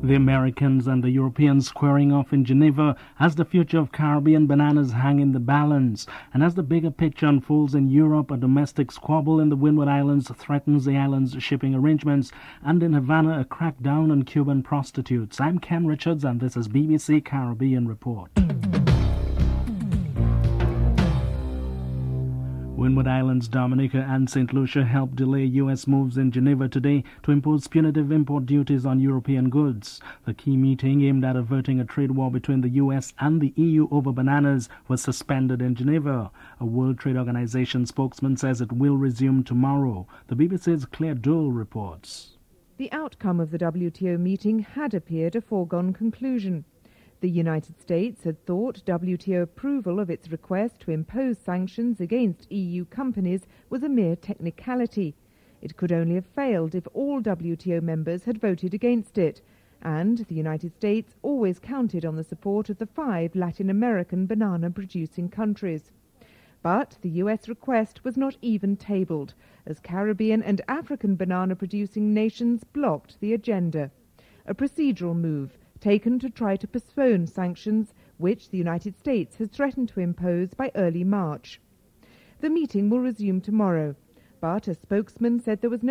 The Americans and the Europeans squaring off in Geneva as the future of Caribbean bananas hang in the balance. And as the bigger picture unfolds in Europe, a domestic squabble in the Windward Islands threatens the island's shipping arrangements, and in Havana a crackdown on Cuban prostitutes. I'm Ken Richards and this is BBC Caribbean Report. Windward Islands, Dominica and St. Lucia helped delay U.S. moves in Geneva today to impose punitive import duties on European goods. The key meeting aimed at averting a trade war between the U.S. and the EU over bananas was suspended in Geneva. A World Trade Organization spokesman says it will resume tomorrow. The BBC's Claire Dole reports. The outcome of the WTO meeting had appeared a foregone conclusion. The United States had thought WTO approval of its request to impose sanctions against EU companies was a mere technicality. It could only have failed if all WTO members had voted against it, and the United States always counted on the support of the 5 Latin American banana-producing countries. But the US request was not even tabled, as Caribbean and African banana-producing nations blocked the agenda. A procedural move taken to try to postpone sanctions which the United States has threatened to impose by early March. The meeting will resume tomorrow, but a spokesman said there was no